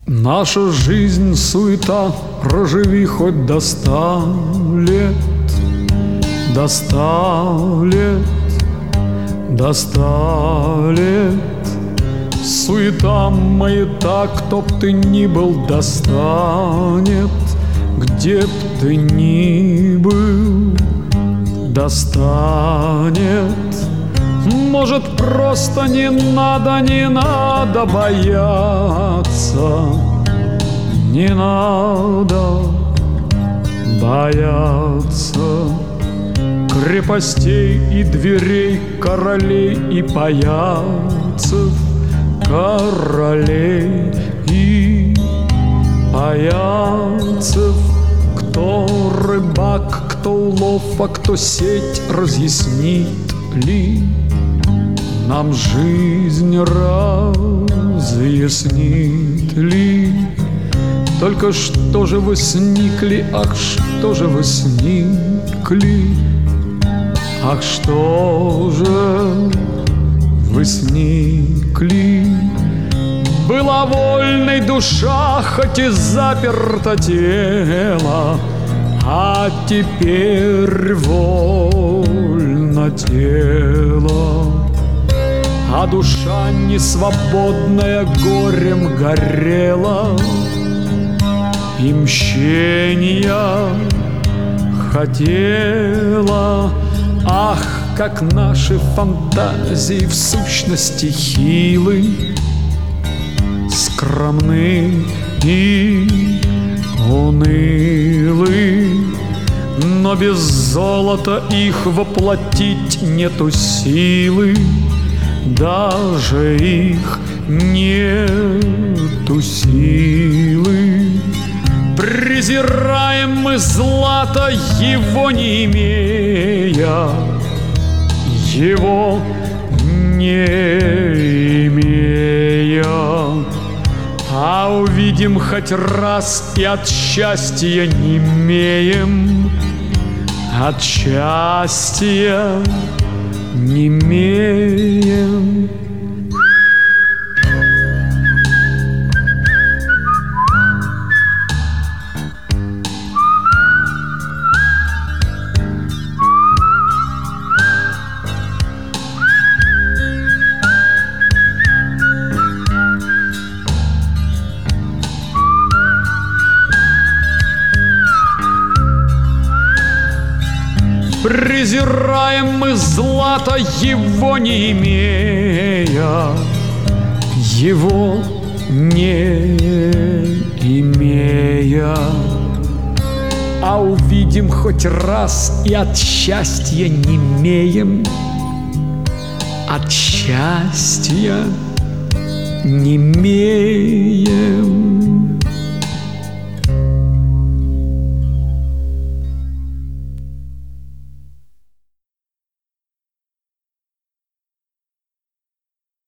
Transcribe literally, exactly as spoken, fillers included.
Наша жизнь суета, проживи хоть до ста лет, до ста лет, до ста лет. Суета, маята, кто б ты ни был, достанет, где б ты ни был, достанет. Может, просто не надо, не надо бояться, не надо бояться крепостей и дверей, королей и паяцев, королей и паяцев. Кто рыбак, кто улов, а кто сеть, разъяснит ли нам жизнь, разъяснит ли? Только что же вы сникли, ах, что же вы сникли, ах, что же вы сникли? Была вольной душа, хоть и заперто тело, а теперь вольно тело. А душа не свободная горем горела и мщения хотела. Ах, как наши фантазии в сущности хилы, скромны и унылы, но без золота их воплотить нету силы, даже их нету силы. Презираем мы злато, его не имея, его не имея. А увидим хоть раз и от счастья немеем, от счастья немеем. Презираем мы злато, его не имея, его не имея. А увидим хоть раз и от счастья немеем, от счастья немеем.